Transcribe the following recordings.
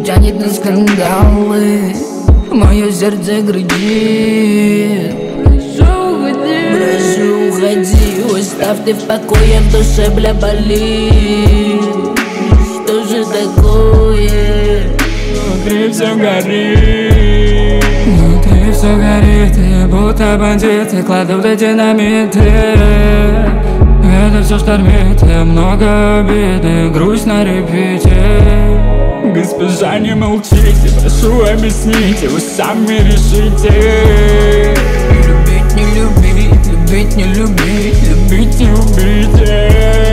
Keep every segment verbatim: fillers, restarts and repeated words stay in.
тянет на скандалы, мое сердце кричит: прошу, уходи, прошу, уходи, оставь ты в покое, в душе, бля, болит. Что же такое? Внутри все горит, внутри все горит, и будто бандиты кладут эти динамиты. Это все штормит, и много обиды, грусть на репите. Госпожа, не молчите, прошу, объясните, вы сами решите. Любить, не любить, любить, не любить, Любить, не убить.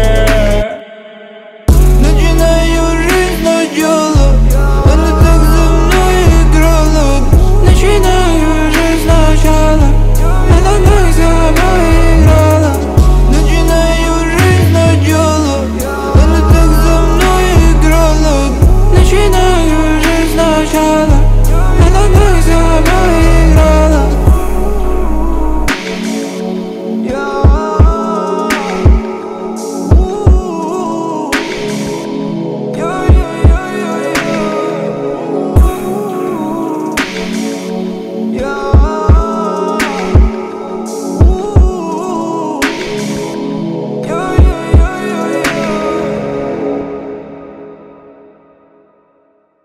Начинаю жизнь сначала, она так за мной играла. Начинаю жизнь сначала, она так за мной играла. Начинаю жизнь сначала, она так за мной играла. Начинаю жизнь сначала.